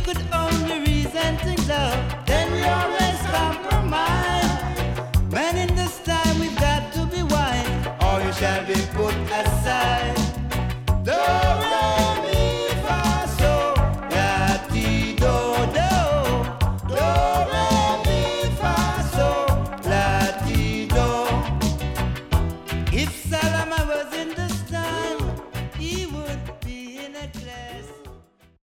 could only reason to love, then we always compromise. Man, in this time we've got to be wise, or you shall be put aside. Do, re, mi, fa, so, la, ti, do, do. Do, re, mi, fa, so, la, ti, do. If Solomon was in this time, he would be in a cloud.